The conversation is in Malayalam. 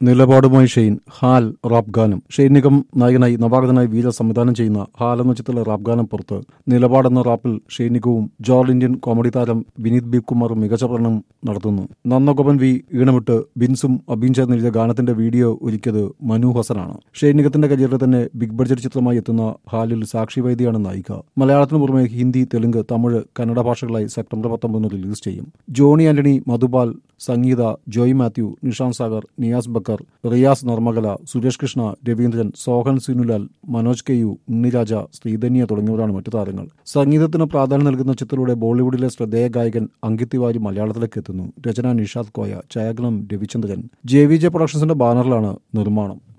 നിലപാടുമായി ഷെയ്ൻ ഹാൽ റാപ്പ് ഗാനം ഷെയ്ൻ നിഗം നായകനായി നവാഗതനായി വീര സംവിധാനം ചെയ്യുന്ന ഹാൽ എന്ന ചിത്രത്തിലെ റാപ്പ് ഗാനം പുറത്ത്. നിലപാട് എന്ന റാപ്പിൽ ഷെയ്ൻ നിഗവും ജോർജ് ഇന്ത്യൻ കോമഡി താരം വിനീത് ബി കുമാറും മികച്ച പ്രകടനം നടത്തുന്നു. നന്ദഗോപൻ വി ഈണമിട്ട് ബിൻസും അബിയും ചേർന്ന് എഴുതിയ ഗാനത്തിന്റെ വീഡിയോ ഒരുക്കിയത് മനു ഹസനാണ്. ഷെയ്ൻ നിഗത്തിന്റെ കരിയറിൽ തന്നെ ബിഗ് ബഡ്ജറ്റ് ചിത്രമായി എത്തുന്ന ഹാലിൽ സാക്ഷി വൈദ്യയാണ് നായിക. മലയാളത്തിന് പുറമെ ഹിന്ദി, തെലുങ്ക്, തമിഴ്, കന്നഡ ഭാഷകളായി സെപ്റ്റംബർ 19 റിലീസ് ചെയ്യും. ജോണി ആന്റണി, മധുപാൽ, സംഗീത, ജോയ് മാത്യു, നിഷാന്ത് സാഗർ, നിയാസ് ബക്കർ, റിയാസ് നർമ്മകല, സുരേഷ് കൃഷ്ണ, രവീന്ദ്രൻ, സോഹൻ സിനുലാൽ, മനോജ് കെയു, ഉണ്ണിരാജ, ശ്രീധന്യ തുടങ്ങിയവരാണ് മറ്റു താരങ്ങൾ. സംഗീതത്തിന് പ്രാധാന്യം നൽകുന്ന ചിത്രത്തിലൂടെ ബോളിവുഡിലെ ശ്രദ്ധേയ ഗായകൻ അങ്കിത് തിവാരി മലയാളത്തിലേക്ക് എത്തുന്നു. രചന നിഷാദ് കോയ, ഛായാഗ്രഹണം രവിചന്ദ്രൻ. JVJ പ്രൊഡക്ഷൻസിന്റെ ബാനറിലാണ് നിർമ്മാണം.